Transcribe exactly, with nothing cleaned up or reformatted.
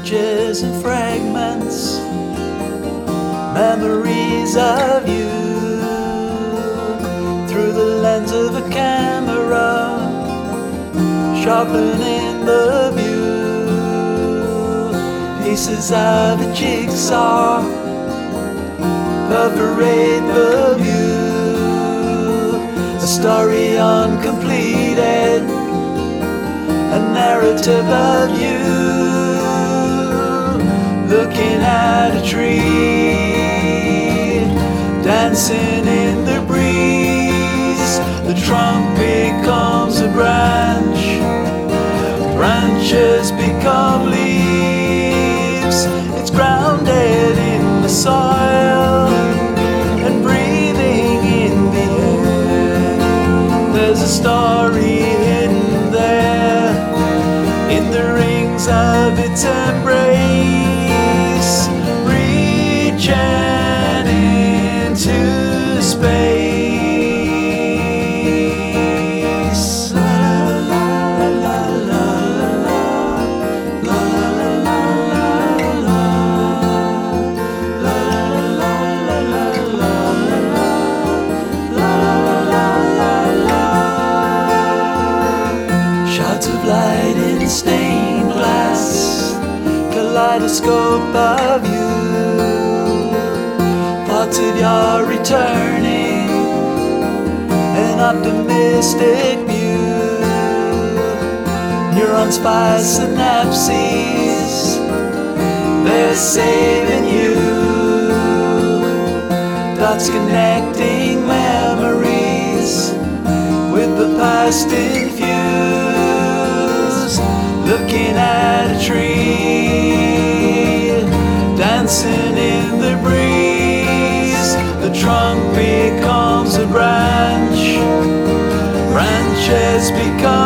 pieces and fragments, memories of you through the lens of a camera, sharpening the view. Pieces of a jigsaw perforate the view. A story uncompleted, a narrative of you, looking at a tree, dancing in the breeze. The trunk becomes a branch, branches become leaves. It's grounded in the soil and breathing in the air. There's a story hidden there in the rings of its embrace, reaching into space. Shots of light in stained glass, kaleidoscope of you, parts of your returning, an optimistic view. Neurons fire synapses, they're saving you. Dots connecting memories with the past infused, looking at a tree, dancing in the breeze. The trunk becomes a branch, branches become